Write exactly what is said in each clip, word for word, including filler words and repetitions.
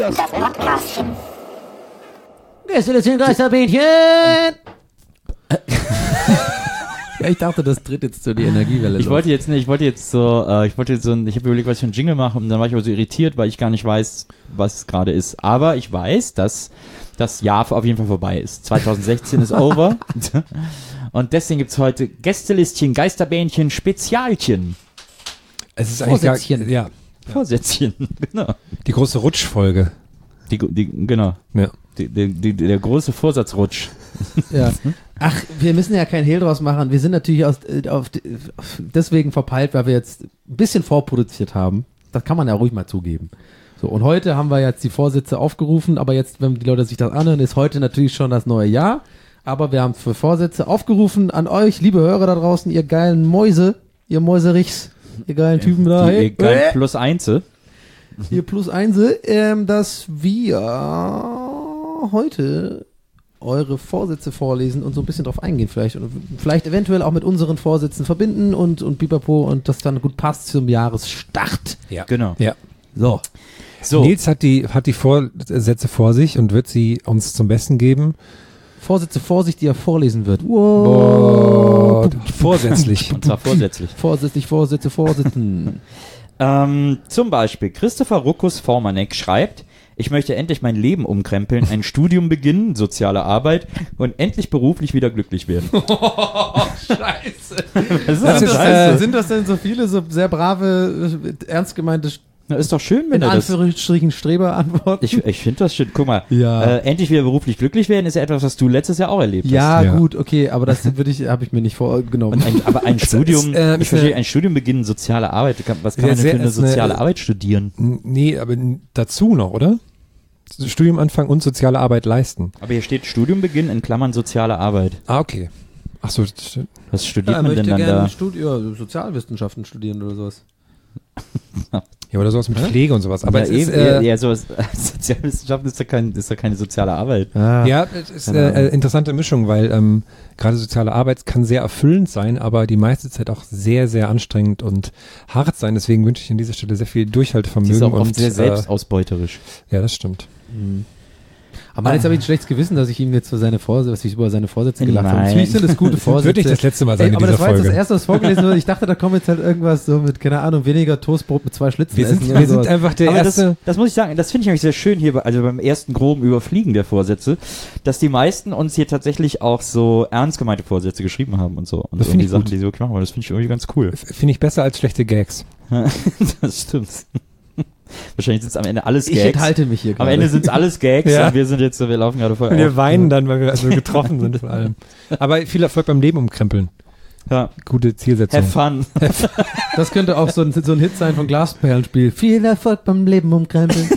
Das Podcastchen. Gästelistchen Geisterbähnchen. Ja, ich dachte, das tritt jetzt so die Energiewelle. Ich los. wollte jetzt nicht, ich wollte jetzt so, äh, ich wollte jetzt so, ein, ich habe überlegt, was ich für einen Jingle mache und dann war ich aber so irritiert, weil ich gar nicht weiß, was es gerade ist. Aber ich weiß, dass das Jahr auf jeden Fall vorbei ist. zwanzig sechzehn ist over. Und deswegen gibt's heute Gästelistchen, Geisterbähnchen, Spezialchen. Es ist eigentlich gar, Vorsätzchen. ja, Vorsätzchen, genau. die große Rutschfolge. Die, die, genau. Ja. Die, die, die, der große Vorsatzrutsch. Ja. Ach, wir müssen ja kein Hehl draus machen. Wir sind natürlich aus, äh, auf, deswegen verpeilt, weil wir jetzt ein bisschen vorproduziert haben. Das kann man ja ruhig mal zugeben. So, und heute haben wir jetzt die Vorsätze aufgerufen, aber jetzt, wenn die Leute sich das anhören, ist heute natürlich schon das neue Jahr. Aber wir haben für Vorsätze aufgerufen an euch, liebe Hörer da draußen, ihr geilen Mäuse, ihr Mäuserichs, ihr geilen Typen da. Die, Hey, egal, äh, plus Einze. ihr plus Einse, ähm, dass wir heute eure Vorsätze vorlesen und so ein bisschen drauf eingehen vielleicht und vielleicht eventuell auch mit unseren Vorsätzen verbinden und, und pipapo und das dann gut passt zum Jahresstart. Ja. Genau. Ja. So. So. Nils hat die, hat die Vorsätze vor sich und wird sie uns zum Besten geben. Vorsätze vor sich, die er vorlesen wird. Wow. Vorsätzlich. Und zwar vorsätzlich. Vorsätzlich, Vorsätze, Vorsitzen. Ähm, zum Beispiel Christopher Ruckus Formanek schreibt, ich möchte endlich mein Leben umkrempeln, ein Studium beginnen, soziale Arbeit und endlich beruflich wieder glücklich werden. Scheiße. Das ist, Das doch ist, scheiße. äh, Sind das denn so viele so sehr brave, äh, ernst gemeinte, Na, ist doch schön, wenn in er das... Anführungsstrichen Streber-Antworten? Ich, ich finde das schön. Guck mal, Ja. äh, endlich wieder beruflich glücklich werden ist ja etwas, was du letztes Jahr auch erlebt Ja, hast. Ja. gut, okay, aber das würde ich, habe ich mir nicht vorgenommen. Und ein, aber ein Studium, ist, äh, ich ist verstehe, eine- ein Studium beginnen, soziale Arbeit, was kann Ja, man denn sehr- für eine ist eine- soziale Arbeit studieren? N- Nee, aber n- dazu noch, oder? Studium anfangen und soziale Arbeit leisten. Aber hier steht Studium beginnen in Klammern soziale Arbeit. Ah, okay. Ach so, das stimmt. Was studiert er man möchte denn dann gerne da? Studi- ja, Sozialwissenschaften studieren oder sowas. Ja, oder sowas mit Pflege und sowas. Aber ja, es ist, eben, äh, ja, ja, sowas, Sozialwissenschaften ist doch, kein, ist doch keine soziale Arbeit. Ah. ja, es ist Keine eine Ahnung. äh, interessante Mischung, weil ähm, gerade soziale Arbeit kann sehr erfüllend sein, aber die meiste Zeit auch sehr, sehr anstrengend und hart sein. Deswegen wünsche ich an dieser Stelle sehr viel Die Durchhaltevermögen. ist auch oft und, sehr äh, selbstausbeuterisch. Ja, das stimmt. Aber jetzt habe ich ein schlechtes Gewissen, dass ich ihm jetzt für seine Vorsätze, was ich über seine Vorsätze gelacht habe. Nein. Natürlich sind es gute Vorsätze. Wird nicht das letzte Mal sein Ey, in aber dieser das war jetzt Folge. das erste, was vorgelesen wurde. Ich dachte, da kommt jetzt halt irgendwas so mit, keine Ahnung, weniger Toastbrot mit zwei Schlitzen. Wir sind, essen wir oder sind sowas. einfach der Aber das, erste. das muss ich sagen, das finde ich eigentlich sehr schön hier, bei- also beim ersten groben Überfliegen der Vorsätze, dass die meisten uns hier tatsächlich auch so ernst gemeinte Vorsätze geschrieben haben und so. Und Das so finde die ich Sachen, gut. die sie wirklich machen, aber das finde ich irgendwie ganz cool. Finde ich besser als schlechte Gags. Das stimmt. Wahrscheinlich sind es am Ende alles Ich Gags. enthalte mich hier Am gerade. Ende sind es alles Gags Ja. und wir sind jetzt, so, wir laufen gerade voll Und wir auf. weinen dann, weil wir also getroffen sind von allem. Aber viel Erfolg beim Leben umkrempeln. Ja. Gute Zielsetzung. Have fun. Das könnte auch so ein, so ein Hit sein von Glasperlenspiel. Viel Erfolg beim Leben umkrempeln.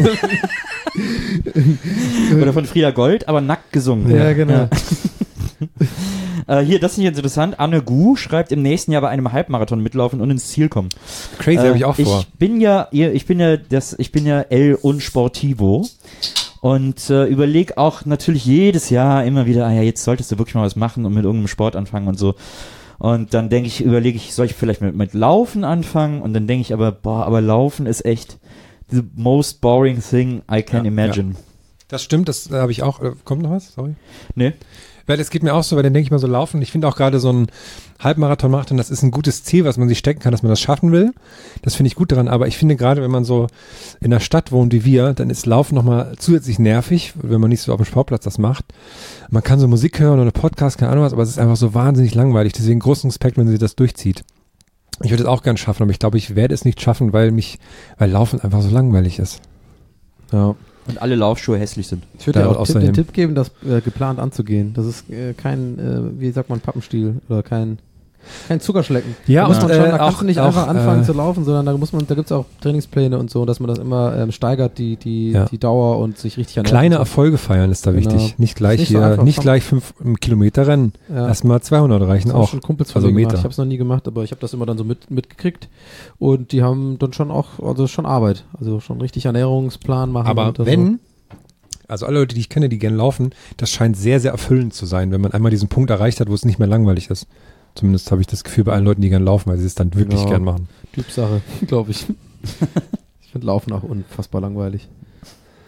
Oder von Frieda Gold, aber nackt gesungen. Ja, genau. Äh, hier, das ist nicht interessant. Anne Gu schreibt im nächsten Jahr bei einem Halbmarathon mitlaufen und ins Ziel kommen. Crazy, Äh, habe ich auch vor. Ich bin ja, ich bin ja das, ich bin ja El Unsportivo und äh, überlege auch natürlich jedes Jahr immer wieder, ah ja, jetzt solltest du wirklich mal was machen und mit irgendeinem Sport anfangen und so. Und dann denke ich, überlege ich, soll ich vielleicht mit, mit Laufen anfangen? Und dann denke ich aber, boah, aber Laufen ist echt the most boring thing I can Ja, imagine. Das stimmt, das äh, habe ich auch. Äh, kommt noch was? Sorry. Nee? Weil es geht mir auch so, weil dann denke ich mal so laufen. Ich finde auch gerade so ein Halbmarathon macht, und das ist ein gutes Ziel, was man sich stecken kann, dass man das schaffen will. Das finde ich gut daran. Aber ich finde gerade, wenn man so in der Stadt wohnt wie wir, dann ist Laufen nochmal zusätzlich nervig, wenn man nicht so auf dem Sportplatz das macht. Man kann so Musik hören oder Podcast, keine Ahnung was, aber es ist einfach so wahnsinnig langweilig. Deswegen großen Respekt, wenn sie das durchzieht. Ich würde es auch gern schaffen, aber ich glaube, ich werde es nicht schaffen, weil mich, weil Laufen einfach so langweilig ist. Ja. Und alle Laufschuhe hässlich sind. Ich würde dir Da auch Tipp, außerdem. den Tipp geben, das äh, geplant anzugehen. Das ist äh, kein, äh, wie sagt man, Pappenstiel oder kein, kein Zuckerschlecken. Ja, da muss und, man schon, äh, da kannst auch- du nicht auch, einfach anfangen äh, zu laufen, sondern da muss man, da gibt's auch Trainingspläne und so, dass man das immer ähm, steigert, die, die, Ja. die Dauer und sich richtig ernährt. Kleine und so. Erfolge feiern ist da Genau. wichtig. Nicht gleich Ist nicht so hier, einfach. nicht Komm. gleich fünf Kilometer rennen. Ja. Erstmal zweihundert reichen Das haben auch. schon Kumpels von Also mir gemacht. Meter. Ich habe es noch nie gemacht, aber ich habe das immer dann so mit, mitgekriegt und die haben dann schon auch, also schon Arbeit, also schon richtig Ernährungsplan machen. Aber und so. wenn, also alle Leute, die ich kenne, die gerne laufen, das scheint sehr, sehr erfüllend zu sein, wenn man einmal diesen Punkt erreicht hat, wo es nicht mehr langweilig ist. Zumindest habe ich das Gefühl bei allen Leuten, die gerne laufen, weil sie es dann wirklich Ja. gern machen. Typsache, glaube ich. Ich finde Laufen auch unfassbar langweilig.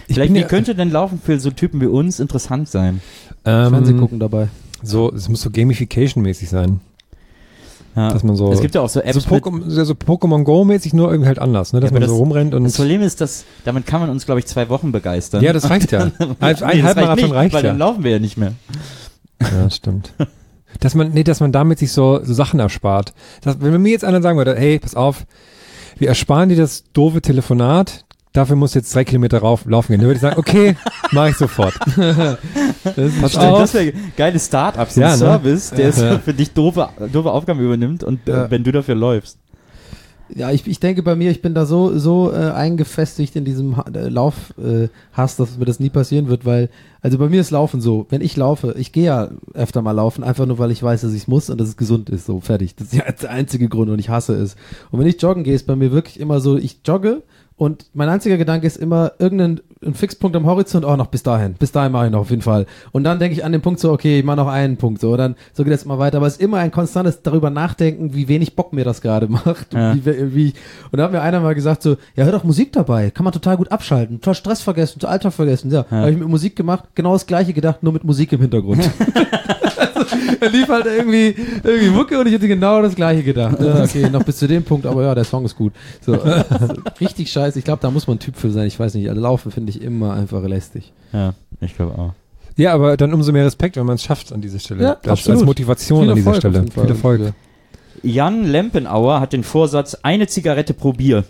Vielleicht, bin wie ja- könnte denn Laufen für so Typen wie uns interessant sein? Fernsehen Ähm, gucken dabei. so, es muss so Gamification-mäßig sein. Ja. Dass man so. Es gibt ja auch so so, Apps mit, Pokémon, so Pokémon Go-mäßig, nur irgendwie halt anders, ne? Dass Ja, aber man so das- rumrennt und. das Problem ist, dass damit kann man uns, glaube ich, zwei Wochen begeistern. Ja, das reicht ja. Ein, Nee, ein das Halbmarathon nicht, reicht weil ja. dann laufen wir ja nicht mehr. Ja, stimmt. Dass man, nee, dass man damit sich so, so Sachen erspart. Das, wenn mir jetzt einer sagen würde, hey, pass auf, wir ersparen dir das doofe Telefonat, dafür musst du jetzt drei Kilometer rauf, laufen gehen. Dann würde ich sagen, okay, mache ich sofort. Pass Stimmt, auf. das wäre geile Startups, so Ja, ein ne? Service, der so Ja. für dich doofe, doofe Aufgaben übernimmt und äh, Ja. wenn du dafür läufst. Ja, ich, ich denke bei mir, ich bin da so so äh, eingefestigt in diesem ha äh, Laufhass, äh, Hass, dass mir das nie passieren wird, weil, also bei mir ist Laufen so, wenn ich laufe, ich gehe ja öfter mal laufen, einfach nur, weil ich weiß, dass ich es muss und dass es gesund ist, so fertig. Das ist ja der einzige Grund und ich hasse es. Und wenn ich joggen gehe, ist bei mir wirklich immer so, ich jogge und mein einziger Gedanke ist immer irgendein ein Fixpunkt am Horizont, oh, noch bis dahin, bis dahin mache ich noch auf jeden Fall. Und dann denke ich an den Punkt so, okay, ich mache noch einen Punkt, so, dann, so geht das immer weiter. Aber es ist immer ein konstantes darüber nachdenken, wie wenig Bock mir das gerade macht. Ja. Und, wie, wie, und da hat mir einer mal gesagt so, ja, hör doch Musik dabei, kann man total gut abschalten, total Stress vergessen, total Alltag vergessen. Ja, Ja. habe ich mit Musik gemacht, genau das Gleiche gedacht, nur mit Musik im Hintergrund. Also, er lief halt irgendwie, irgendwie Mucke und ich hätte genau das Gleiche gedacht. Ja, okay, noch bis zu dem Punkt, aber ja, der Song ist gut. So, äh, richtig scheiße. Ich glaube, da muss man ein Typ für sein. Ich weiß nicht, also Laufen finde ich immer einfach lästig. Ja, ich glaube auch. Ja, aber dann umso mehr Respekt, wenn man es schafft an dieser Stelle. Ja, das absolut. als Motivation Viel an dieser Erfolg auf Stelle. jeden Fall. Viel Erfolg. Jan Lempenauer hat den Vorsatz, eine Zigarette pro Bier.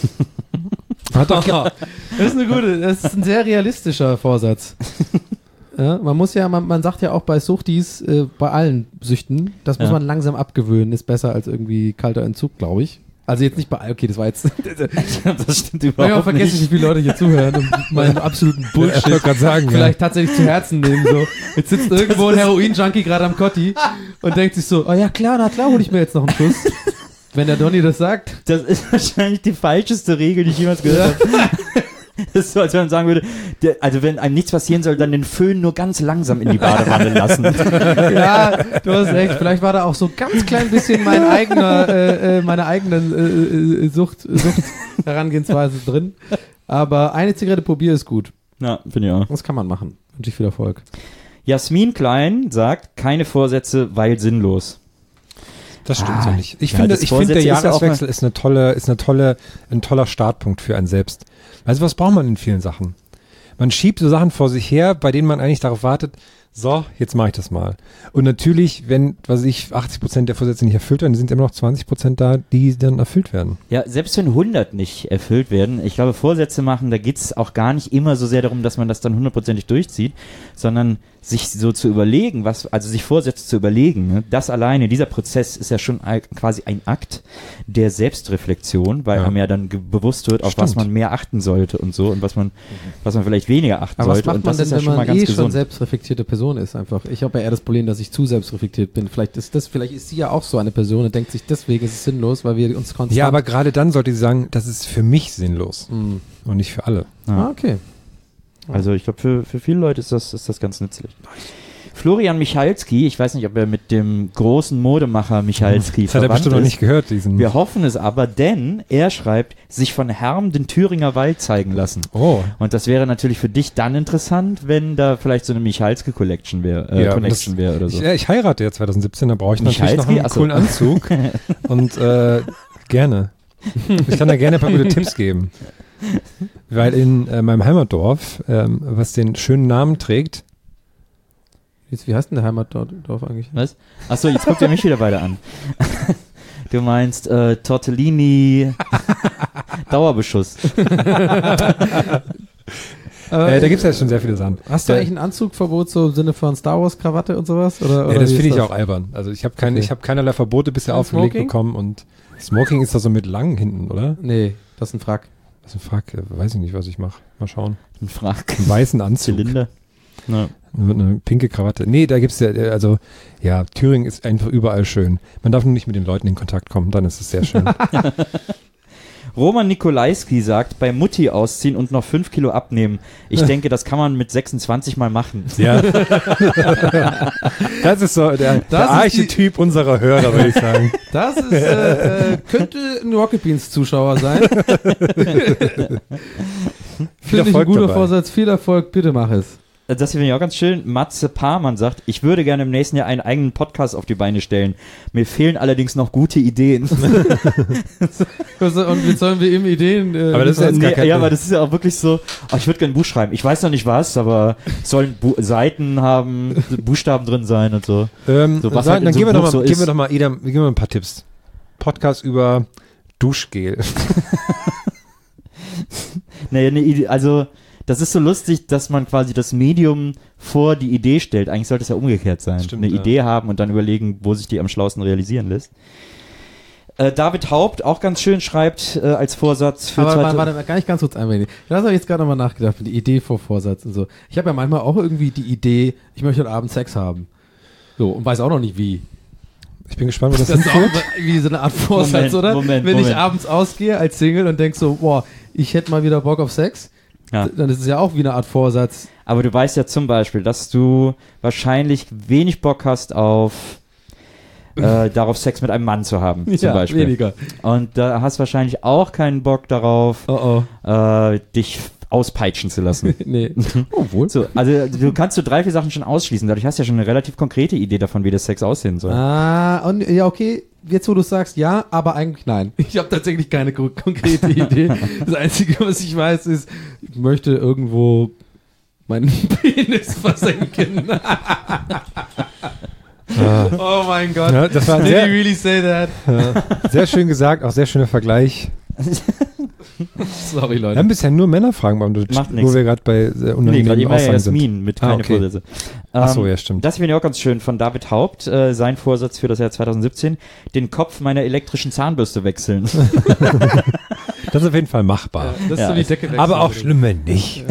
Hat doch, Das ist eine gute, das ist ein sehr realistischer Vorsatz. Ja, man muss ja, man, man sagt ja auch bei Suchtis, äh, bei allen Süchten, das muss Ja. man langsam abgewöhnen, ist besser als irgendwie kalter Entzug, glaube ich. Also jetzt nicht bei, okay, das war jetzt, Das stimmt manchmal überhaupt vergesse ich, nicht. wie viele Leute hier zuhören und meinen absoluten ich Bullshit wollte gerade sagen, vielleicht tatsächlich zu Herzen nehmen, so. Jetzt sitzt irgendwo ein Heroin-Junkie gerade am Kotti und denkt sich so, oh ja klar, na klar hole ich mir jetzt noch einen Schuss. Wenn der Donny das sagt. Das ist wahrscheinlich die falscheste Regel, die ich jemals gehört habe. Das ist so, als wenn man sagen würde, der, also wenn einem nichts passieren soll, dann den Föhn nur ganz langsam in die Badewanne lassen. Ja, du hast recht. Vielleicht war da auch so ganz klein bisschen mein eigener, äh, äh, meine eigenen äh, äh, Sucht, Sucht Herangehensweise drin. Aber eine Zigarette pro Bier ist gut. Ja, finde ich auch. Das kann man machen. Wünsche ich viel Erfolg. Jasmin Klein sagt, keine Vorsätze, weil sinnlos. Das stimmt Ah, so nicht. Ich ja, finde, das ich finde, der Vorsätze ist ja auch Jahreswechsel ist eine tolle, ist eine tolle, ein toller Startpunkt für einen selbst. Also was braucht man in vielen Sachen? Man schiebt so Sachen vor sich her, bei denen man eigentlich darauf wartet, so, jetzt mache ich das mal. Und natürlich, wenn, was weiß ich, achtzig Prozent der Vorsätze nicht erfüllt werden, sind immer noch zwanzig Prozent da, die dann erfüllt werden. Ja, selbst wenn hundert nicht erfüllt werden, ich glaube, Vorsätze machen, da geht es auch gar nicht immer so sehr darum, dass man das dann hundertprozentig durchzieht, sondern sich so zu überlegen, was, also sich Vorsätze zu überlegen, ne? Das alleine, dieser Prozess ist ja schon ein, quasi ein Akt der Selbstreflexion, weil Ja. einem ja dann ge- bewusst wird, auf Stimmt. was man mehr achten sollte und so und was man, was man vielleicht weniger achten Aber was sollte macht und man das denn, ist ja wenn schon mal man ganz eh schon gesund. selbstreflektierte Person ist einfach? Ich habe ja eher das Problem, dass ich zu selbstreflektiert bin. Vielleicht ist das, vielleicht ist sie ja auch so eine Person und denkt sich, deswegen ist es sinnlos, weil wir uns konstant... Ja, aber gerade dann sollte sie sagen, das ist für mich sinnlos Hm. und nicht für alle. Ah, okay. Also ich glaube, für, für viele Leute ist das, ist das ganz nützlich. Florian Michalski, ich weiß nicht, ob er mit dem großen Modemacher Michalski Das hat er verwandt bestimmt noch ist. nicht gehört, diesen. Wir hoffen es aber, denn er schreibt, sich von Herm den Thüringer Wald zeigen lassen. Oh. Und das wäre natürlich für dich dann interessant, wenn da vielleicht so eine Michalski Collection wäre, äh, Ja, Connection das- wäre oder so. Ich, ja, ich heirate ja zwanzig siebzehn, da brauche ich natürlich noch Michalski? einen Ach so. coolen Anzug. Und äh, gerne. Ich kann da gerne ein paar gute Tipps geben. Weil in äh, meinem Heimatdorf, ähm, was den schönen Namen trägt, Jetzt, wie heißt denn der Heimatdorf eigentlich? Was? Achso, jetzt guckt ihr mich wieder beide an. Du meinst äh, Tortellini Dauerbeschuss. äh, da gibt es ja schon sehr viele Sachen. Hast du Ja. eigentlich ein Anzugverbot so im Sinne von Star Wars Krawatte und sowas? Oder, Ja, oder das wie finde ist ich auch albern. Also ich habe kein, Okay. ich habe keinerlei Verbote bisher Kein aufgelegt Smoking? bekommen und Smoking ist da so mit lang hinten, oder? Nee, das ist ein Frack. Also fuck, äh, weiß ich nicht, was ich mache. Mal schauen. Ein Frack. Einen weißen Anzug. Zylinder. Ja. Nur eine pinke Krawatte. Nee, da gibt's ja, äh, also, ja, Thüringen ist einfach überall schön. Man darf nur nicht mit den Leuten in Kontakt kommen, dann ist es sehr schön. Roman Nikolaiski sagt, bei Mutti ausziehen und noch fünf Kilo abnehmen. Ich denke, das kann man mit sechsundzwanzig mal machen. Ja. Das ist so der, Das der ist Archetyp unserer Hörer, würde ich sagen. Das ist, äh, äh, könnte ein Rocket Beans Zuschauer sein. Viel Finde ich ein Erfolg guter dabei. Vorsatz. Viel Erfolg, bitte mach es. Das hier finde ich auch ganz schön. Matze Parmann sagt, ich würde gerne im nächsten Jahr einen eigenen Podcast auf die Beine stellen. Mir fehlen allerdings noch gute Ideen. Was- Und jetzt sollen wir ihm Ideen. Äh, Aber das ist liefern? jetzt gar Nee, kein- ja, aber das ist ja auch wirklich so, oh, ich würde gerne ein Buch schreiben. Ich weiß noch nicht was, aber es sollen Bu- Seiten haben, Buchstaben drin sein und so. Ähm, So, was sagen, halt in dann so geben wir, einem doch Buch mal, so geben ist. wir doch mal, Eda, geben wir ein paar Tipps. Podcast über Duschgel. Naja, eine Idee, also das ist so lustig, dass man quasi das Medium vor die Idee stellt. Eigentlich sollte es ja umgekehrt sein. Stimmt, eine ja. Idee haben und dann überlegen, wo sich die am schlausten realisieren lässt. Äh, David Haupt, auch ganz schön, schreibt äh, als Vorsatz für Aber warte, zweite- warte, mal, gar nicht ganz kurz einwenden. Da habe ich jetzt gerade nochmal nachgedacht, die Idee vor Vorsatz und so. Ich habe ja manchmal auch irgendwie die Idee, ich möchte heute Abend Sex haben. So, und weiß auch noch nicht wie. Ich bin gespannt, wo das Das ist hinführt. auch wie so eine Art Vorsatz, Moment, oder? Moment, Wenn Moment. ich abends ausgehe als Single und denk so, boah, ich hätte mal wieder Bock auf Sex, Ja. dann ist es ja auch wie eine Art Vorsatz. Aber du weißt ja zum Beispiel, dass du wahrscheinlich wenig Bock hast auf äh, darauf Sex mit einem Mann zu haben, zum ja, Beispiel. weniger. Und da hast wahrscheinlich auch keinen Bock darauf, Oh oh. äh, dich auspeitschen zu lassen. Nee. Obwohl. So, also du kannst so drei, vier Sachen schon ausschließen. Dadurch hast du ja schon eine relativ konkrete Idee davon, wie das Sex aussehen soll. Ah, und, ja, okay. Jetzt, wo du sagst, ja, aber eigentlich nein. Ich habe tatsächlich keine ko- konkrete Idee. Das Einzige, was ich weiß, ist, ich möchte irgendwo meinen Penis versenken. Ah, Oh mein Gott. ja, das war Did sehr, you really say that? sehr schön gesagt, auch sehr schöner Vergleich. Sorry, Wir Leute. haben bisher nur Männer fragen beantwortet, Macht wo nix. wir gerade bei sehr Nee, unangenehmen gerade immer ja Aussagen sind. Jasmin mit Ah, keine okay. Vorsätze. Ach so, Ähm, ja, stimmt. Das finde ich auch ganz schön von David Haupt, äh, sein Vorsatz für das Jahr zwanzig siebzehn, den Kopf meiner elektrischen Zahnbürste wechseln. Das ist auf jeden Fall machbar. Das Ja, so die es- Decke wechseln Aber auch würde. schlimm, wenn nicht.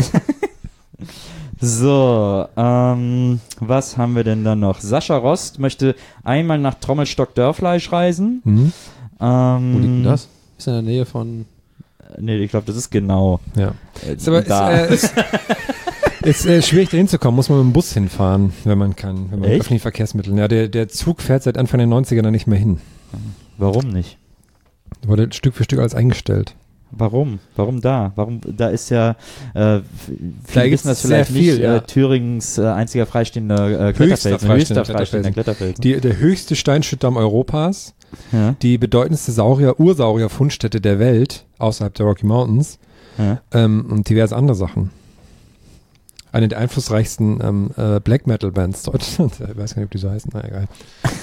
So, ähm, was haben wir denn da noch? Sascha Rost möchte einmal nach Trommelstock-Dörfleisch reisen. Mhm. Ähm, Wo liegt denn das? Ist in der Nähe von. Nee, ich glaube, das ist genau. Ja. Äh, Ist aber ist, da. äh, ist, ist äh, schwierig, da hinzukommen. Muss man mit dem Bus hinfahren, wenn man kann. Wenn man mit Echt? öffentlichen Verkehrsmitteln. Ja, der, der Zug fährt seit Anfang der neunziger dann nicht mehr hin. Warum nicht? Wurde Stück für Stück alles eingestellt. Warum? Warum da? Warum? Da ist ja, äh, f- viele gibt's wissen das sehr vielleicht viel, nicht, ja. äh, Thüringens äh, einziger freistehender äh, Höchster Kletterfelsen. freistehender Höchster Kletterfelsen. freistehender Kletterfelsen. Die, der höchste Steinschütterdamm Europas, Ja, die bedeutendste Saurier, Ursaurier-Fundstätte der Welt, außerhalb der Rocky Mountains, ja. ähm, und diverse andere Sachen. Eine der einflussreichsten ähm, äh, Black Metal Bands Deutschlands. Ich weiß gar nicht, ob die so heißen. Na, egal.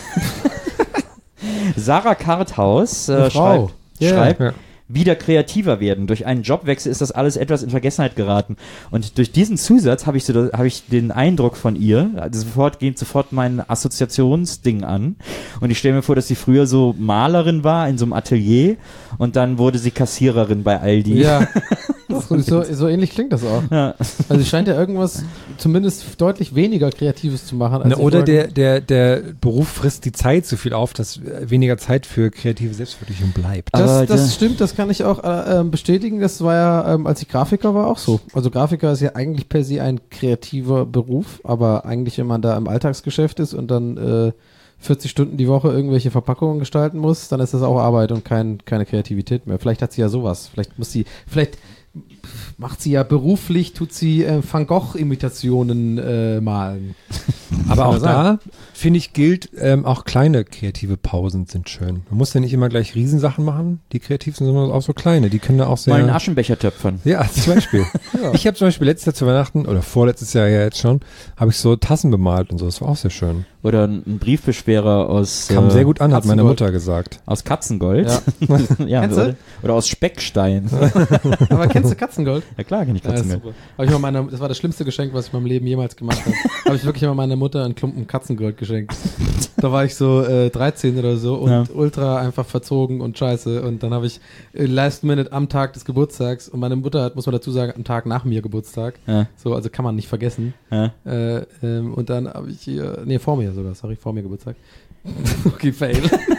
Sarah Karthaus äh, Eine Frau. schreibt, Ja. schreibt Ja. wieder kreativer werden. Durch einen Jobwechsel ist das alles etwas in Vergessenheit geraten. Und durch diesen Zusatz habe ich so, habe ich den Eindruck von ihr, also sofort geht sofort mein Assoziationsding an. Und ich stelle mir vor, dass sie früher so Malerin war in so einem Atelier und dann wurde sie Kassiererin bei Aldi. Ja. so, so, so ähnlich klingt das auch. Ja. Also, sie scheint ja irgendwas zumindest deutlich weniger Kreatives zu machen. Als Na, ich oder vorher- der, der, der Beruf frisst die Zeit so viel auf, dass äh, weniger Zeit für kreative Selbstverwirklichung bleibt. Das, Aber der- das stimmt, das kann ich auch äh, ähm, bestätigen. Das war ja, ähm, als ich Grafiker war, auch so. Also Grafiker ist ja eigentlich per se ein kreativer Beruf, aber eigentlich, wenn man da im Alltagsgeschäft ist und dann äh, vierzig Stunden die Woche irgendwelche Verpackungen gestalten muss, dann ist das auch Arbeit und kein, keine Kreativität mehr. Vielleicht hat sie ja sowas. Vielleicht muss sie, vielleicht macht sie ja beruflich, tut sie äh, Van Gogh-Imitationen äh, malen. Aber auch Kann sein. da, finde ich, gilt, ähm, auch kleine kreative Pausen sind schön. Man muss ja nicht immer gleich Riesensachen machen, die kreativ sind, sondern auch so kleine. Die können da auch sehr... Mal einen Aschenbecher töpfern. Ja, zum Beispiel. Ich habe zum Beispiel letztes Jahr zu Weihnachten, oder vorletztes Jahr ja jetzt schon, habe ich so Tassen bemalt und so. Das war auch sehr schön. Oder ein Briefbeschwerer aus, Kam äh, sehr gut an, hat meine Katzengold. Mutter gesagt. aus Katzengold. Ja. Ja, Kennst du? oder, oder aus Speckstein. Aber kennst du Katzengold? Ja klar, kenne ich Ja, ist Katzengold. super. Hab ich mal meiner, das war das schlimmste Geschenk, was ich in meinem Leben jemals gemacht habe. Habe ich wirklich mal meiner Mutter einen Klumpen Katzengold geschenkt. Da war ich so äh, dreizehn oder so und Ja. ultra einfach verzogen und scheiße. Und dann habe ich äh, last minute am Tag des Geburtstags und meine Mutter hat, muss man dazu sagen, am Tag nach mir Geburtstag. Ja, So, also kann man nicht vergessen. ja. Äh, ähm, und dann habe ich hier, nee, vor mir sogar, sorry, vor mir Geburtstag. Okay, fail.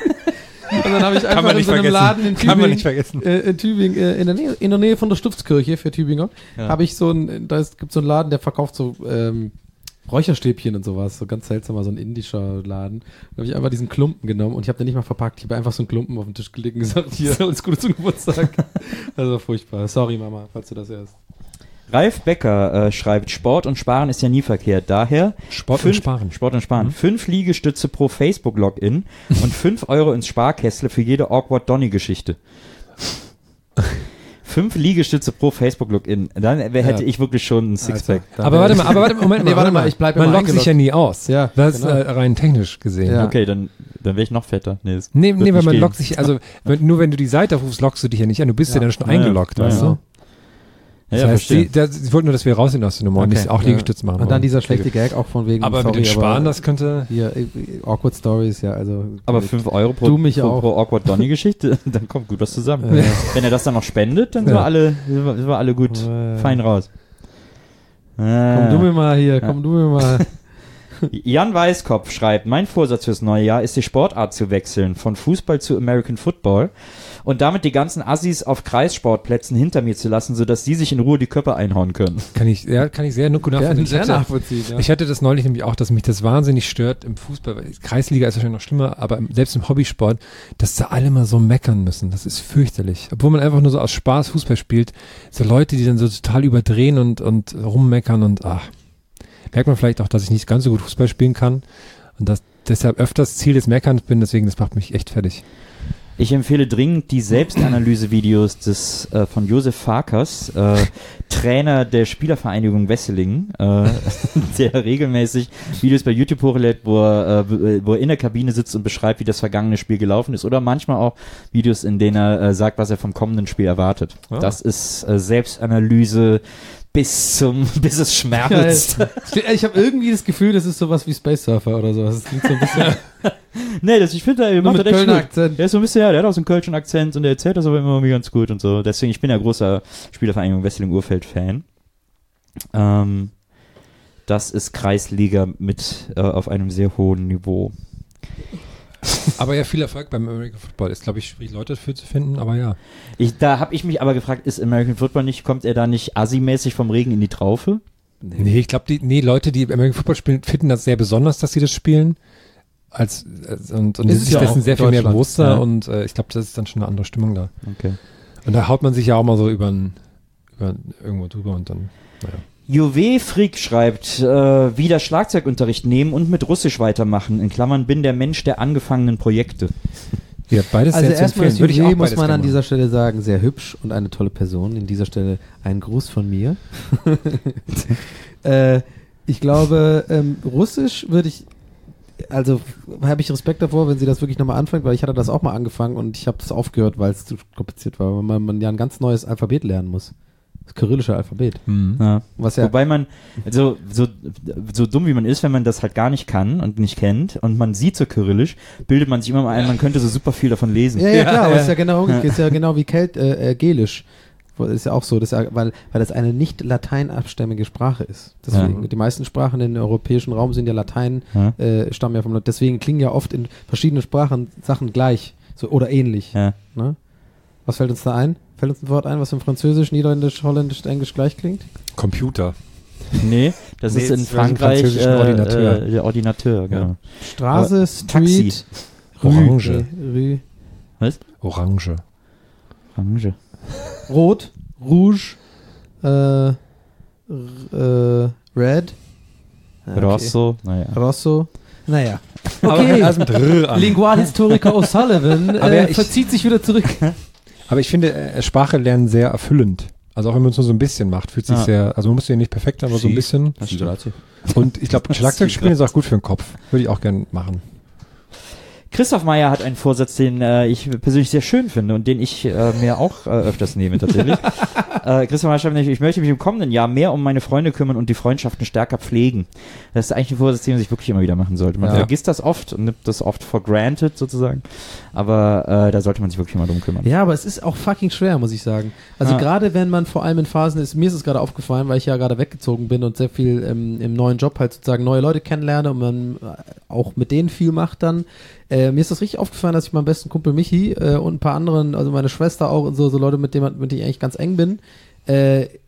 Und dann habe ich einfach man in nicht so einem vergessen. Laden in Kann man Tübingen, nicht vergessen. äh, in Tübingen, äh, in der Nähe, in der Nähe von der Stiftskirche für Tübinger, Ja. habe ich so ein, da gibt so einen Laden, der verkauft so ähm, Räucherstäbchen und sowas, so ganz seltsamer, so ein indischer Laden. Da habe ich einfach diesen Klumpen genommen und ich habe den nicht mal verpackt. Ich habe einfach so einen Klumpen auf den Tisch gelegt und gesagt, hier, alles Gute zum Geburtstag. Also furchtbar. Sorry, Mama, falls du das hörst. Ralf Becker äh, schreibt, Sport und Sparen ist ja nie verkehrt. Daher Sport fünf, und Sparen. Sport und Sparen. Mhm. Fünf Liegestütze pro Facebook-Login und fünf Euro ins Sparkästle für jede Awkward Donny-Geschichte. Fünf Liegestütze pro Facebook-Login. Dann hätte ja. ich wirklich schon ein Sixpack. Also, aber warte mal, aber warte, Moment, nee, warte mal, ich bleibe Man loggt sich ja nie aus. Ja, das ist genau. äh, rein technisch gesehen. Ja. Okay, dann, dann wäre ich noch fetter. Nee, nee, nee weil man loggt sich, also wenn, nur wenn du die Seite aufrufst, loggst du dich ja nicht an. Du bist ja, ja dann schon ja, eingeloggt, ja, weißt ja. du? Das ja, heißt, die, das, ich wollte nur, dass wir raus sind aus der Nummer okay. und nicht auch Liegestütze machen. Und dann dieser schlechte Gag auch von wegen. Aber sorry, mit dem Sparen, das könnte. Hier, Awkward Stories, ja, also. Aber fünf Euro pro, du mich pro, auch. pro Awkward Donny-Geschichte, dann kommt gut was zusammen. Ja. Wenn er das dann noch spendet, dann sind, ja. wir, alle, sind wir alle gut ja. fein raus. Ah. Komm du mir mal hier, komm ja. du mir mal. Jan Weißkopf schreibt, mein Vorsatz fürs neue Jahr ist, die Sportart zu wechseln, von Fußball zu American Football und damit die ganzen Assis auf Kreissportplätzen hinter mir zu lassen, sodass sie sich in Ruhe die Köpfe einhauen können. Kann ich, ja, kann ich sehr gut nachvollziehen. Ja, sehr nachvollziehen ja. Ich hatte das neulich nämlich auch, dass mich das wahnsinnig stört im Fußball, weil Kreisliga ist wahrscheinlich noch schlimmer, aber selbst im Hobbysport, dass da alle mal so meckern müssen. Das ist fürchterlich. Obwohl man einfach nur so aus Spaß Fußball spielt, so Leute, die dann so total überdrehen und, und rummeckern und ach. Merkt man vielleicht auch, dass ich nicht ganz so gut Fußball spielen kann und dass deshalb öfters Ziel des Meckerns bin, deswegen das macht mich echt fertig. Ich empfehle dringend die Selbstanalyse-Videos des äh, von Josef Farkas, äh, Trainer der Spielervereinigung Wesseling, äh, der regelmäßig Videos bei YouTube hochlädt, wo er, äh, wo er in der Kabine sitzt und beschreibt, wie das vergangene Spiel gelaufen ist, oder manchmal auch Videos, in denen er äh, sagt, was er vom kommenden Spiel erwartet. Oh. Das ist äh, Selbstanalyse bis zum, bis es schmerzt. Ja, ich habe irgendwie das Gefühl, das ist sowas wie Space Surfer oder sowas. Das klingt so ein bisschen. Nee, das, ich finde, er macht mit Kölner Akzent. Der ist so ein bisschen, ja, der hat auch so einen Kölschen Akzent und der erzählt das aber immer irgendwie ganz gut und so. Deswegen, ich bin ja großer Spielervereinigung Wesseling-Urfeld-Fan. Ähm, das ist Kreisliga mit äh, auf einem sehr hohen Niveau. Aber ja, viel Erfolg beim American Football. Ist, glaube ich, schwierig, Leute dafür zu finden, aber ja. Ich, da habe ich mich aber gefragt, ist American Football nicht, kommt er da nicht assi-mäßig vom Regen in die Traufe? Nee, nee ich glaube, die nee, Leute, die American Football spielen, finden das sehr besonders, dass sie das spielen. Als, als und und ist sich dessen ja sehr viel mehr bewusster ja. und äh, ich glaube, das ist dann schon eine andere Stimmung da. Okay. Und da haut man sich ja auch mal so über, über irgendwo drüber und dann, naja. Juwé Freak schreibt, äh, wieder Schlagzeugunterricht nehmen und mit Russisch weitermachen. In Klammern, bin der Mensch der angefangenen Projekte. Ja, beides also sehr erstmal zu empfehlen. Juwé muss man an dieser Stelle sagen, sehr hübsch und eine tolle Person. In dieser Stelle ein Gruß von mir. äh, ich glaube, ähm, Russisch würde ich, also habe ich Respekt davor, wenn sie das wirklich nochmal anfängt, weil ich hatte das auch mal angefangen und ich habe das aufgehört, weil es zu kompliziert war, weil man, man ja ein ganz neues Alphabet lernen muss. Das kyrillische Alphabet. Mhm. Ja. Was ja Wobei man, also so, so dumm wie man ist, wenn man das halt gar nicht kann und nicht kennt und man sieht so kyrillisch, bildet man sich immer mal ein, man könnte so super viel davon lesen. Ja, ja, klar, ja, aber es ist ja genau, ja. ist ja genau wie Kelt, äh, äh, Gälisch. Ist ja auch so, das, weil, weil das eine nicht lateinabstämmige Sprache ist. Deswegen, ja. die meisten Sprachen im europäischen Raum sind ja Latein, ja. Äh, stammen ja vom, deswegen klingen ja oft in verschiedenen Sprachen Sachen gleich, so, oder ähnlich. Ja. Ne? Was fällt uns da ein? Fällt uns ein Wort ein, was im Französisch, Niederländisch, Holländisch, Englisch gleich klingt? Computer. Nee, das nee, ist in Frankreich äh, Ordinateur. Äh, der Ordinateur, genau. Ja. Straße, Aber Street, Taxi. Orange. Rue. Was? Orange. Orange. Rot, Rouge, äh, r- äh, Red. Ja, okay. Rosso, naja. Rosso, naja. Okay, Lingualhistoriker O'Sullivan äh, ich, verzieht sich wieder zurück. Aber ich finde, äh, Sprache lernen sehr erfüllend. Also auch wenn man es nur so ein bisschen macht, fühlt sich ja. sehr, also man muss ja nicht perfekt, aber Sie, so ein bisschen. Und ich glaube, Schlagzeugspielen ist auch gut für den Kopf. Würde ich auch gerne machen. Christoph Meyer hat einen Vorsatz, den äh, ich persönlich sehr schön finde und den ich äh, mir auch äh, öfters nehme tatsächlich. äh, Christoph Meyer schreibt nämlich, ich möchte mich im kommenden Jahr mehr um meine Freunde kümmern und die Freundschaften stärker pflegen. Das ist eigentlich ein Vorsatz, den man sich wirklich immer wieder machen sollte. Man ja. vergisst das oft und nimmt das oft for granted sozusagen, aber äh, da sollte man sich wirklich mal drum kümmern. Ja, aber es ist auch fucking schwer, muss ich sagen. Also ja. gerade wenn man vor allem in Phasen ist, mir ist es gerade aufgefallen, weil ich ja gerade weggezogen bin und sehr viel ähm, im neuen Job halt sozusagen neue Leute kennenlerne und man auch mit denen viel macht dann. Äh, mir ist das richtig aufgefallen, dass ich meinem besten Kumpel Michi äh, und ein paar anderen, also meine Schwester auch und so, so Leute, mit denen, mit denen ich eigentlich ganz eng bin, äh,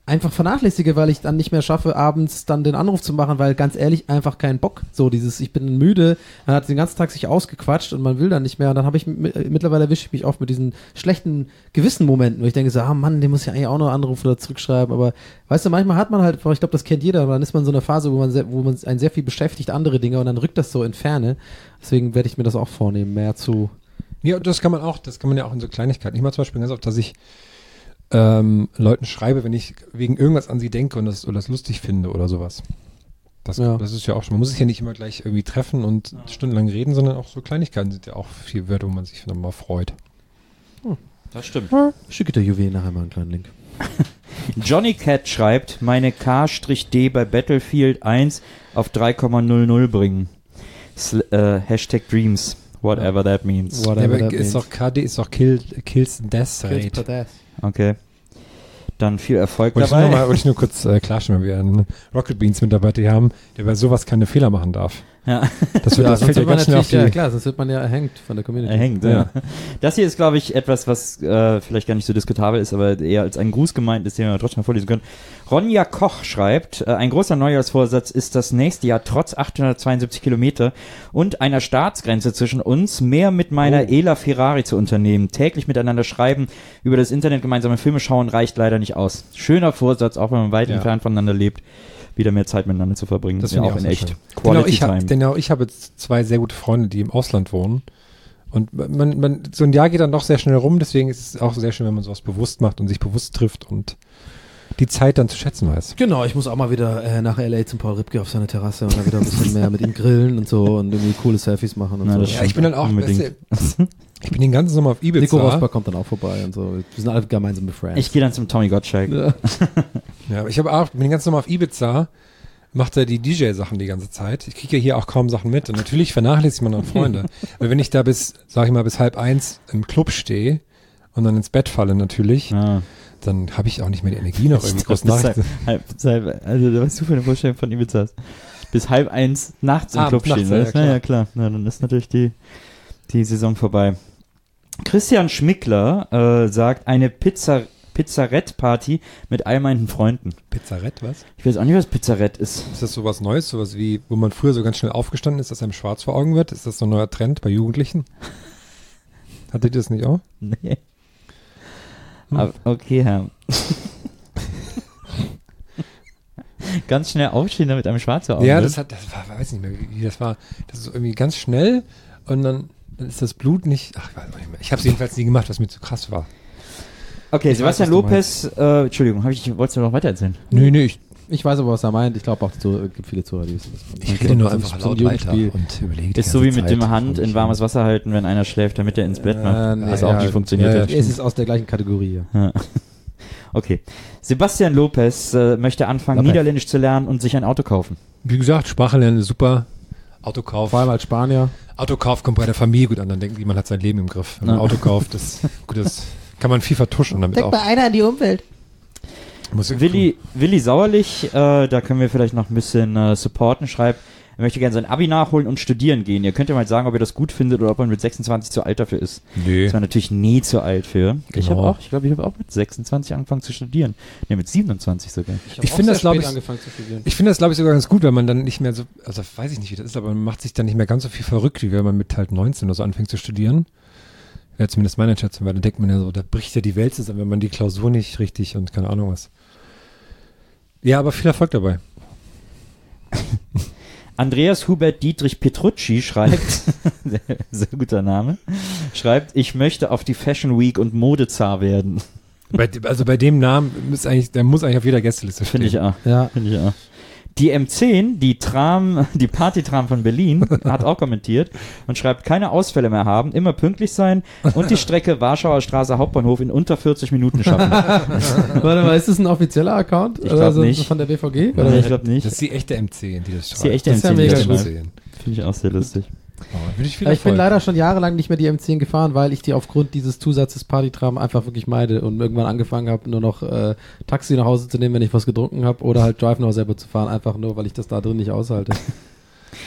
einfach vernachlässige, weil ich dann nicht mehr schaffe, abends dann den Anruf zu machen, weil ganz ehrlich einfach keinen Bock. So dieses, ich bin müde, man hat den ganzen Tag sich ausgequatscht und man will dann nicht mehr und dann habe ich, mittlerweile erwische ich mich oft mit diesen schlechten Gewissenmomenten, wo ich denke so, ah Mann, den muss ich eigentlich auch noch anrufen oder zurückschreiben, aber weißt du, manchmal hat man halt, ich glaube, das kennt jeder, dann ist man in so einer Phase, wo man, sehr, wo man einen sehr viel beschäftigt, andere Dinge und dann rückt das so in Ferne. Deswegen werde ich mir das auch vornehmen, mehr zu... Ja, das kann man auch, das kann man ja auch in so Kleinigkeiten. Ich mache zum Beispiel ganz oft, dass ich ähm, Leuten schreibe, wenn ich wegen irgendwas an sie denke und das, oder das lustig finde oder sowas. Das, Ja. das ist ja auch schon, man muss sich ja nicht immer gleich irgendwie treffen und stundenlang reden, sondern auch so Kleinigkeiten sind ja auch viel wert, wo man sich dann mal freut. Das stimmt. Ich schicke der Juwel nachher mal einen kleinen Link. Johnny Cat schreibt, meine K-D bei Battlefield eins auf drei Komma null null bringen. Sl äh, Hashtag Dreams, whatever that means. Whatever Ja, aber that ist means. doch K D, ist doch Kill, Kills Death Kills Rate. per Death. Okay. Dann viel Erfolg Wollte ich, nur dabei. mal, wollte ich nur kurz äh, klarstellen, weil wir einen Rocket Beans Mitarbeiter hier haben, der bei sowas keine Fehler machen darf. Ja. Das, wird, Ja, das sonst fällt ja wird man ganz schnell auf natürlich, die... ja klar, sonst wird man ja erhängt von der Community. Er hängt, ja. Das hier ist, glaube ich, etwas, was äh, vielleicht gar nicht so diskutabel ist, aber eher als ein Gruß gemeint ist, den wir trotzdem mal vorlesen können. Ronja Koch schreibt, äh, ein großer Neujahrsvorsatz ist das nächste Jahr trotz achthundertzweiundsiebzig Kilometer und einer Staatsgrenze zwischen uns mehr mit meiner Oh. Ela Ferrari zu unternehmen. Täglich miteinander schreiben, über das Internet gemeinsame Filme schauen, reicht leider nicht aus. Schöner Vorsatz, auch wenn man weit Ja. entfernt voneinander lebt, wieder mehr Zeit miteinander zu verbringen. Das ja, finde ich auch auch in sehr echt. schön. Quality Genau, ich Time. habe genau, ich habe jetzt zwei sehr gute Freunde, die im Ausland wohnen. Und man, man, so ein Jahr geht dann doch sehr schnell rum, deswegen ist es auch sehr schön, wenn man sowas bewusst macht und sich bewusst trifft und die Zeit dann zu schätzen weiß. Genau, ich muss auch mal wieder äh, nach L A zum Paul Ripke auf seine Terrasse und dann wieder ein bisschen mehr mit ihm grillen und so und irgendwie coole Selfies machen und Na, so. das Ja, ich bin dann auch, Unbedingt. weißt du, ich bin den ganzen Sommer auf Ibiza. Nico Rosberg kommt dann auch vorbei und so. Wir sind alle gemeinsam befriends. Ich gehe dann zum Tommy Gottschalk. Ja. Ja, aber ich habe auch, bin den ganzen Sommer auf Ibiza, macht er die D J-Sachen die ganze Zeit. Ich kriege ja hier auch kaum Sachen mit und natürlich vernachlässigt man dann Freunde. Weil wenn ich da bis, sag ich mal, bis halb eins im Club stehe und dann ins Bett falle natürlich, Ja. dann habe ich auch nicht mehr die Energie noch irgendwie groß Bis halb, Nachrichten. halb, halb, also was du für eine Vorstellung von Ibiza hast. Bis halb eins nachts im Ah, Club nachts, stehen. ja, Ja, klar. ja, ja, klar. Na, dann ist natürlich die, die Saison vorbei. Christian Schmickler äh, sagt, eine Pizza, Pizzarett-Party mit all meinen Freunden. Pizzarett, was? Ich weiß auch nicht, was Pizzarett ist. Ist das sowas Neues, sowas wie, wo man früher so ganz schnell aufgestanden ist, dass einem schwarz vor Augen wird? Ist das so ein neuer Trend bei Jugendlichen? Hattet ihr das nicht auch? Nee. Hm. Aber, okay, Herr. Ganz schnell aufstehen, damit einem schwarz vor Augen Ja, wird. das hat, das war, weiß nicht mehr, wie, wie das war. Das ist so irgendwie ganz schnell und dann, dann ist das Blut nicht, ach, ich weiß auch nicht mehr. Ich habe es jedenfalls nie gemacht, was mir zu krass war. Okay, Ich Sebastian weiß, was du Lopez, äh, Entschuldigung, hab ich, wolltest du noch weiter erzählen? Nö, nö, ich, Ich weiß aber, was er meint. Ich glaube auch, es gibt viele Zuhörer, die wissen das. ich Okay. rede nur So ein- einfach so ein laut weiter Jugendspiel. und überlege die Ist so wie ganze mit dem Zeit, Hand wo in ich- warmes Wasser halten, wenn einer schläft, damit er ins Bett macht. Äh, nee, Was ja, auch nicht funktioniert ja, hat. ja. Es ist aus der gleichen Kategorie. Ja. Ja. Okay. Sebastian Lopez äh, möchte anfangen, Lopez. Niederländisch zu lernen und sich ein Auto kaufen. Wie gesagt, Sprache lernen ist super. Autokauf. Vor allem als Spanier. Autokauf kommt bei der Familie gut an, dann denken die, man hat sein Leben im Griff. Wenn man ein Ja. Auto kauft, das, gut, das kann man viel vertuschen damit auch. einer an die Umwelt. Muss ich Willi, Willi Sauerlich, äh, da können wir vielleicht noch ein bisschen äh, supporten, schreibt, er möchte gerne sein Abi nachholen und studieren gehen. Ihr könnt ja mal sagen, ob ihr das gut findet oder ob man mit sechsundzwanzig zu alt dafür ist. tun. Nee. Das war natürlich nie zu alt für. Ich Genau. habe auch, ich glaube, ich habe auch mit sechsundzwanzig angefangen zu studieren. Ne, mit siebenundzwanzig sogar. Ich finde das, glaube ich, angefangen zu studieren. Ich finde das, glaube ich, sogar ganz gut, wenn man dann nicht mehr so, also weiß ich nicht, wie das ist, aber man macht sich dann nicht mehr ganz so viel verrückt, wie wenn man mit halt neunzehn oder so anfängt zu studieren. Wäre zumindest meine Schätzung, weil dann denkt man ja so, da bricht ja die Welt zusammen, wenn man die Klausur nicht richtig und keine Ahnung was. Ja, aber viel Erfolg dabei. Andreas Hubert Dietrich Petrucci schreibt, sehr guter Name, schreibt, ich möchte auf die Fashion Week und Modezar werden. Bei, dem- also bei dem Namen ist eigentlich, der muss eigentlich auf jeder Gästeliste stehen. Finde ich auch. Ja. Finde ich auch. Die M zehn, die Tram, die Partytram von Berlin, hat auch kommentiert und schreibt, keine Ausfälle mehr haben, immer pünktlich sein und die Strecke Warschauer Straße Hauptbahnhof in unter vierzig Minuten schaffen. Warte mal, ist das ein offizieller Account? Ich glaub so nicht. Von der B V G? Oder ich glaube nicht. Das ist die echte M zehn, die das schreibt. ist die echte das ist ja M zehn, die mega das gut. schreibt. Finde ich auch sehr lustig. Oh, würde ich viel Ja, ich bin Erfolg. leider schon jahrelang nicht mehr die M zehn gefahren, weil ich die aufgrund dieses Zusatzes Partytram einfach wirklich meide und irgendwann angefangen habe, nur noch äh, Taxi nach Hause zu nehmen, wenn ich was getrunken habe oder halt Drive Now selber zu fahren, einfach nur, weil ich das da drin nicht aushalte.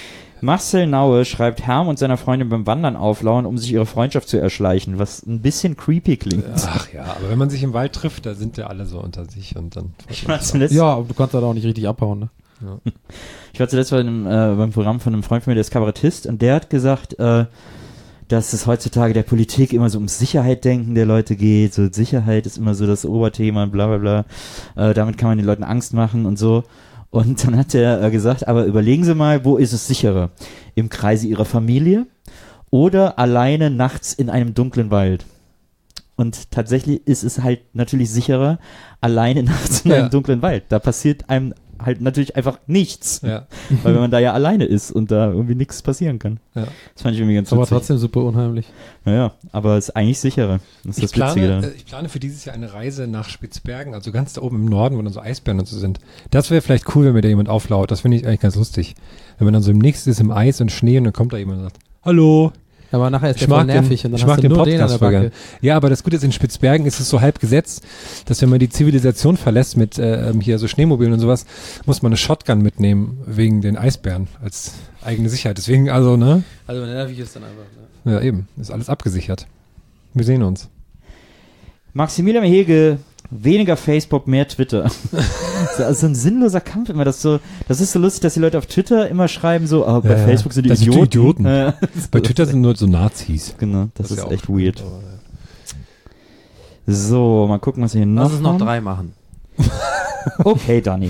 Marcel Naue schreibt, Herm und seiner Freundin beim Wandern auflauern, um sich ihre Freundschaft zu erschleichen, was ein bisschen creepy klingt. Ach ja, aber wenn man sich im Wald trifft, da sind ja alle so unter sich und dann... Ich war zuletzt, Ja, aber du kannst halt auch nicht richtig abhauen, ne? Ja. ich war zuletzt bei einem, äh, beim Programm von einem Freund von mir, der ist Kabarettist, und der hat gesagt, äh, dass es heutzutage der Politik immer so ums Sicherheit-Denken der Leute geht. So Sicherheit ist immer so das Oberthema und bla bla bla. Äh, damit kann man den Leuten Angst machen und so. Und dann hat er äh, gesagt, aber überlegen Sie mal, wo ist es sicherer? Im Kreise Ihrer Familie oder alleine nachts in einem dunklen Wald? Und tatsächlich ist es halt natürlich sicherer, alleine nachts in Ja. einem dunklen Wald. Da passiert einem halt natürlich einfach nichts. Ja. Weil wenn man da ja alleine ist und da irgendwie nichts passieren kann. Ja. Das fand ich irgendwie ganz Ist aber witzig. trotzdem super unheimlich. Naja, aber es ist eigentlich sicherer. Das ist Ich das Witzige plane, daran. äh, ich plane für dieses Jahr eine Reise nach Spitzbergen, also ganz da oben im Norden, wo dann so Eisbären und so sind. Das wäre vielleicht cool, wenn mir da jemand auflaut. Das finde ich eigentlich ganz lustig. Wenn man dann so im Nächsten ist im Eis und Schnee und dann kommt da jemand und sagt, hallo. Aber nachher ist Ich der voll mag den, nervig und dann ich hast mag du den nur den an Podcast der voll Backe. gern. Ja, aber das Gute ist, in Spitzbergen ist es so halb gesetzt, dass wenn man die Zivilisation verlässt mit äh, hier so Schneemobilen und sowas, muss man eine Shotgun mitnehmen wegen den Eisbären als eigene Sicherheit. Deswegen also, ne? Also nervig ist dann einfach, ne? Ja, eben. Ist alles abgesichert. Wir sehen uns. Maximilian Hege, weniger Facebook, mehr Twitter. So, also so ein sinnloser Kampf immer. Das, so, das ist so lustig, dass die Leute auf Twitter immer schreiben so, oh, bei Ja, ja. Facebook sind die Das sind die Idioten. Idioten. Äh, Bei Twitter sind nur so Nazis. genau, das, ja ist auch echt spannend, weird. aber, So, mal gucken, was wir hier noch Lass es noch haben. drei machen. Okay, Dani.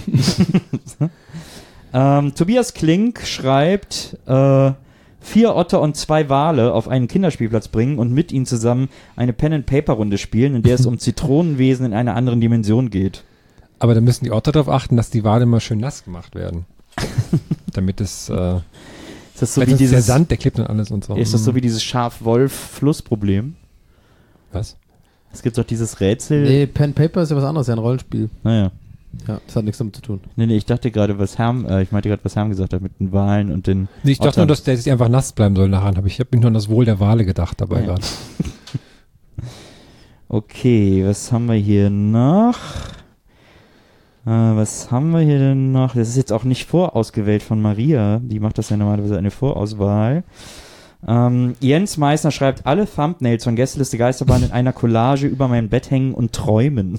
ähm, Tobias Klink schreibt, äh, vier Otter und zwei Wale auf einen Kinderspielplatz bringen und mit ihnen zusammen eine Pen-and-Paper-Runde spielen, in der es um Zitronenwesen in einer anderen Dimension geht. aber da müssen die Otter darauf achten, dass die Wale mal schön nass gemacht werden. Damit es, äh, Ist das so weil wie sonst der dieses, Sand, der klebt und alles und so. ist das so wie dieses Schaf-Wolf-Fluss-Problem? Was? Es gibt doch dieses Rätsel. Nee, Pen Paper ist ja was anderes, ja ein Rollenspiel. Naja. Ja, das hat nichts damit zu tun. Nee, nee, ich dachte gerade, was Herm, äh, ich meinte gerade, was Herm gesagt hat mit den Walen und den Nee, ich dachte Ottern. nur, dass der sich einfach nass bleiben soll nachher. Hab ich habe mich nur an das Wohl der Wale gedacht dabei Ja. gerade. Okay, was haben wir hier noch? Äh, was haben wir hier denn noch? Das ist jetzt auch nicht vorausgewählt von Maria. Die macht das ja normalerweise eine Vorauswahl. Ähm, Jens Meissner schreibt, alle Thumbnails von Gästeliste Geisterbahn in einer Collage über mein Bett hängen und träumen.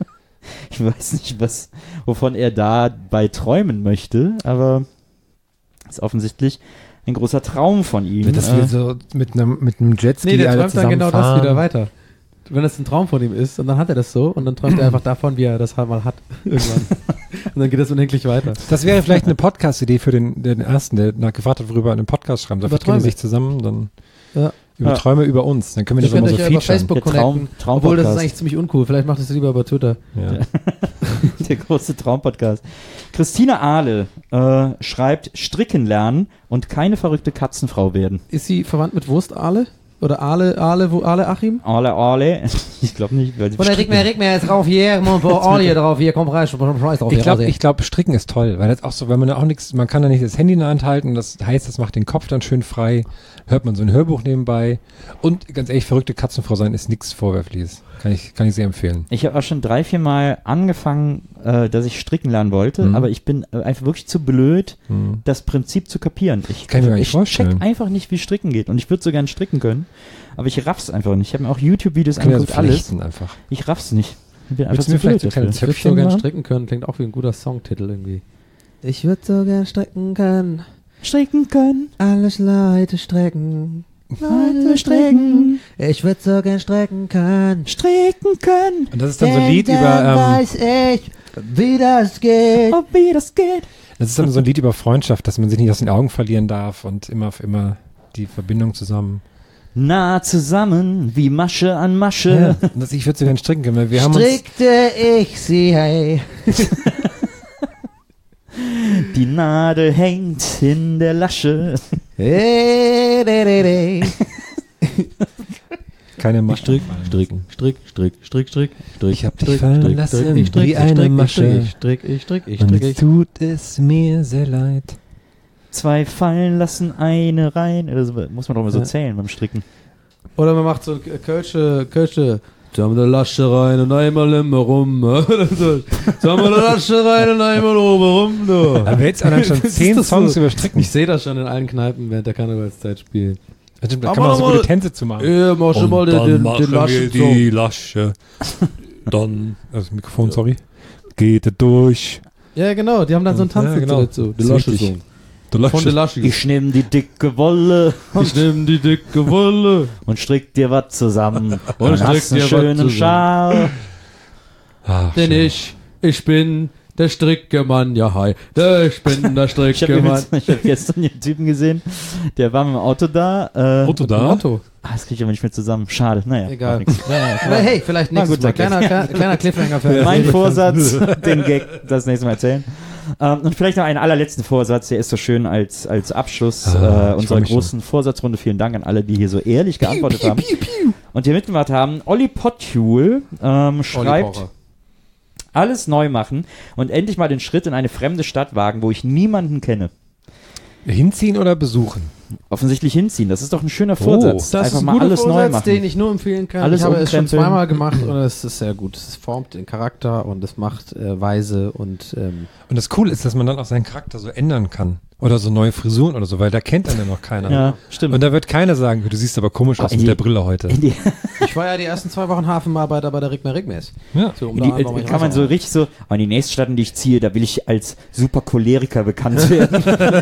Ich weiß nicht, was, wovon er dabei träumen möchte, aber ist offensichtlich ein großer Traum von ihm. Das Äh, wir so mit einem mit einem Jetski Nee, der alle träumt dann genau das zusammenfahren. wieder weiter. Wenn das ein Traum von ihm ist und dann hat er das so und dann träumt er einfach davon, wie er das halt mal hat. Irgendwann. Und dann geht das unendlich weiter. Das wäre vielleicht eine Podcast-Idee für den, den ersten, der nach gefragt hat, worüber er einen Podcast schreiben soll. Über Vielleicht gehen die Träume. sich zusammen, dann Ja. über Ja. Träume über uns. Dann können wir Ich das könnte immer euch so ja über featuren. Facebook Der Traum- connecten, Traumpodcast. obwohl das ist eigentlich ziemlich uncool. Vielleicht macht es lieber über Twitter. Ja. Der große Traumpodcast. Christine Ahle äh, schreibt, stricken lernen und keine verrückte Katzenfrau werden. Ist sie verwandt mit Wurst-Ahle? Oder Ahle, Ahle, wo Ahle Achim? Ahle, Ahle. Ich glaube nicht, weil sie Oder reg mir, reg mir jetzt drauf hier, komm, Ahle hier drauf, hier, komm rein, scheiß drauf Ich hier. glaube, raus ich glaube, Stricken ist toll, weil das auch so, wenn man da auch nichts, man kann da nicht das Handy in der Hand halten, das heißt, das macht den Kopf dann schön frei, hört man so ein Hörbuch nebenbei und ganz ehrlich, verrückte Katzenfrau sein ist nichts Vorwerfliches. Kann ich, kann ich sehr empfehlen. Ich habe auch schon drei, vier Mal angefangen, äh, dass ich stricken lernen wollte, Mhm. aber ich bin äh, einfach wirklich zu blöd, Hm. das Prinzip zu kapieren. Ich Kann ich mir gar nicht ich vorstellen. check einfach nicht, wie stricken geht. Und ich würde so gern stricken können, aber ich raff's einfach nicht. Ich habe mir auch YouTube-Videos Kann ja so angeguckt, alles. flechten einfach. Ich raff's nicht. Ich bin einfach Willst du mir zu blöd vielleicht so dafür. kleine Ich würde Zöpfchen so gern machen? stricken können, klingt auch wie ein guter Songtitel irgendwie. Ich würde so gern stricken können, Stricken können, alles Leute strecken. Leute stricken, Ich würde so gern strecken können. stricken können, Und das ist dann so ein Lied über, ähm, weiß ich, wie das geht. ob wie das geht. das ist dann so ein Lied über Freundschaft, dass man sich nicht aus den Augen verlieren darf und immer für immer die Verbindung zusammen. Nah zusammen, wie Masche an Masche. Ja, und das, ich würde so gerne stricken können, weil wir haben uns, Strickte ich sie, hey. Die Nadel hängt in der Lasche. Hey, de, de, de. keine Ich Masche. strick, stricken, strick, strick, strick, strick, strick. Ich hab dich strick, fallen strick, lassen strick, ich strick, wie ich eine strick, Masche. Ich strick, ich strick, ich Und strick, jetzt ich tut es mir sehr leid. Zwei fallen lassen, eine rein. Das muss man doch mal so Ja. zählen beim Stricken. Oder man macht so Kölsche, Kölsche Jetzt haben wir eine Lasche rein und einmal immer rum. Jetzt haben wir eine Lasche rein und einmal oben rum. Da. Aber jetzt allein schon Das ist zehn doch Songs so. überstricken. Ich sehe das schon in allen Kneipen während der Karnevalszeit spielen. Da kann Aber man auch so mal- gute Tänze zu machen. Ja, mach schon mal den, den, den Laschen so. Lasche. Dann, also Mikrofon, sorry. Geht er durch. Ja, genau, die haben dann so einen Tanz Ja, genau. dazu. Das ist wichtig. Der Von der Lasche. Ich nehm die dicke Wolle Ich nehm die dicke Wolle. und strick dir was zusammen. Und Dann strick hast einen dir wat schönen zusammen. Schal. Ach, Denn schön. ich, ich bin der Strickemann, ja hi. Der, ich bin der Ich habe Strickemann. hab gestern den Typen gesehen, der war mit dem Auto da. Äh, Auto da? Otto. Ah, das krieg ich aber nicht mehr zusammen. Schade. Naja. Egal. macht nix. Aber hey, vielleicht Na nächstes gut, Mal. sag Kleiner, kleiner, kleiner Cliffhanger für Mein Vorsatz, den Gag das nächste Mal erzählen. Ähm, und vielleicht noch einen allerletzten Vorsatz, der ist so schön als, als Abschluss Ah, äh, ich freu unserer mich großen Vorsatzrunde. Vielen Dank an alle, die hier so ehrlich geantwortet haben und hier mitgemacht haben. Olli Potthul ähm, schreibt, alles neu machen und endlich mal den Schritt in eine fremde Stadt wagen, wo ich niemanden kenne. Hinziehen oder besuchen? Offensichtlich hinziehen, das ist doch ein schöner Vorsatz. Das Einfach ist ein mal guter alles neu Vorsatz, machen. den ich nur empfehlen kann. Alles ich habe es schon umkrempeln. zweimal gemacht und es ist sehr gut. Es formt den Charakter und es macht äh, weise und ähm, Und das Coole ist, dass man dann auch seinen Charakter so ändern kann. Oder so neue Frisuren oder so, weil da kennt einen ja noch keiner. Ja, stimmt. Und da wird keiner sagen, du siehst aber komisch aus in mit die- der Brille heute. in die, ich war ja die ersten zwei Wochen Hafenarbeiter bei der Rigmer Rigmes. Ja. So, um in da die, einfach mal kann man so richtig so, oh, in die nächste Stadt, in die ich ziehe, da will ich als super Choleriker bekannt werden.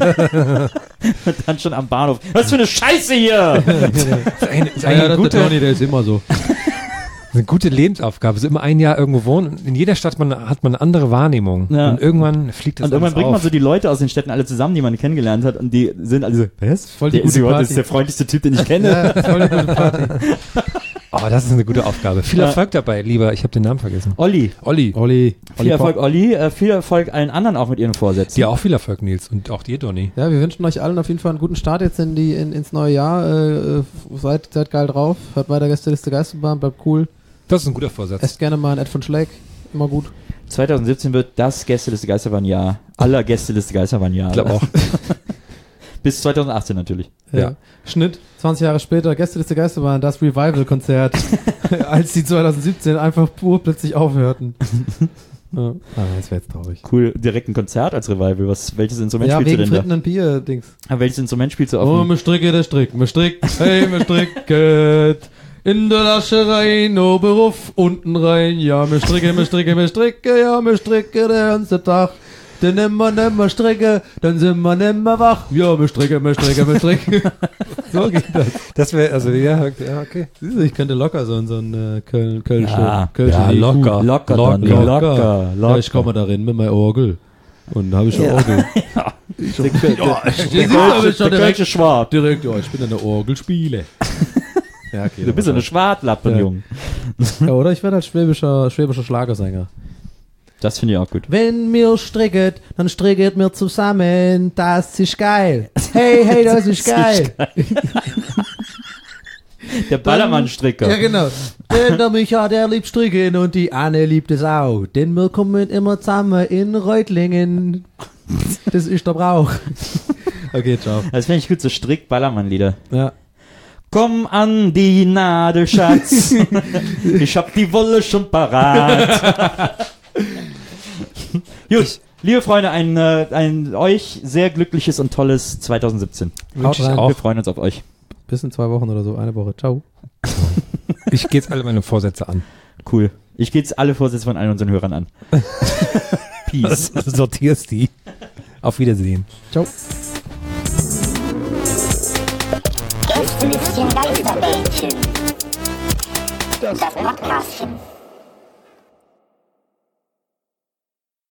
Und dann schon am Bahnhof. Was für eine Scheiße hier! Das ist eine, ist Ja, eine, ja, das gute, der Tony, der ist immer so. eine gute Lebensaufgabe. So immer ein Jahr irgendwo wohnen. Und in jeder Stadt man, hat man eine andere Wahrnehmung. Ja. Und irgendwann fliegt das Und irgendwann alles bringt man auf. so die Leute aus den Städten alle zusammen, die man kennengelernt hat, und die sind alle so, was? Voll die der ist, gute überhaupt- Party. das ist der freundlichste Typ, den ich kenne. Ja, voll die gute Party. Oh, das ist eine gute Aufgabe. Viel Ja. Erfolg dabei, lieber. Ich habe den Namen vergessen. Olli, Olli. Olli. viel Erfolg, Olli. Äh, viel Erfolg allen anderen auch mit ihren Vorsätzen. Dir auch viel Erfolg, Nils. Und auch dir, Donny. Ja, wir wünschen euch allen auf jeden Fall einen guten Start jetzt in die, in, ins neue Jahr. Äh, seid, seid geil drauf. Hört weiter Gästeliste Geisterbahn, bleibt cool. Das ist ein guter Vorsatz. Esst gerne mal ein Ed von Schleck. Immer gut. zwanzig siebzehn wird das Gästeliste Geisterbahn-Jahr. Aller Gästeliste Geisterbahn-Jahr. Ich glaube auch. Bis zwanzig achtzehn natürlich. Ja. Schnitt, zwanzig Jahre später, Gästeliste Geisterbahn, das Revival-Konzert, als die zwanzig siebzehn einfach pur plötzlich aufhörten. Ja. Ah, das wäre jetzt traurig. Cool, direkt ein Konzert als Revival. Was, welches Instrument Ja, spielst du wegen denn da? Fritten und Bier-Dings. Ah, welches Instrument spielst du auf Oh, dem- mir stricke der Strick, mir strickt, hey, mir stricket. In der Lasche rein, Oberuf, unten rein, ja, mir stricke, mir stricke, mir stricke, ja, mir stricke der ganze Tag. Denn nimmer, nimmer stricke, dann sind wir nimmer wach. Ja, mir stricke, mir stricke, mir stricke. So geht das. Das wäre, also, ja, ja, okay. Siehst du, ich könnte locker so in so ein äh, Köln, Kölsche, Ja, Kölsche ja, I Q. locker. Locker, Locker. Donny, locker, locker. Ja, ich komme da rein mit meiner Orgel. Und da habe ich eine Ja. Orgel. Der, der, Ja, der, ich- der, siehst du, aber Kölsche- ich schon der direkt- Kölsche Schwab. Direkt, ja, ich bin eine Orgelspiele. Ja, okay. Du bist so eine Schwartlappen, Ja. Junge. Ja, oder ich werde halt schwäbischer, schwäbischer Schlagersänger. Das finde ich auch gut. Wenn mir stricket, dann stricket mir zusammen. Das ist geil. Hey, hey, das ist geil. Der Ballermann-Stricker. Ja, genau. Denn der Micha, der liebt stricken und die Anne liebt es auch. Denn wir kommen immer zusammen in Reutlingen. Das ist der Brauch. Okay, ciao. Das finde ich gut, so Strick-Ballermann-Lieder. Ja. Komm an die Nadel, Schatz. Ich hab die Wolle schon parat. Gut, liebe Freunde, ein, äh, ein euch sehr glückliches und tolles zwanzig siebzehn. Wünsche ich rein. auch. Wir freuen uns auf euch. Bis in zwei Wochen oder so. Eine Woche. Ciao. Ich gehe jetzt alle meine Vorsätze an. Cool. Ich gehe jetzt alle Vorsätze von allen unseren Hörern an. Peace. Sortierst die. Auf Wiedersehen. Ciao. Gästelistchen Geisterbällchen. Das Podcastchen.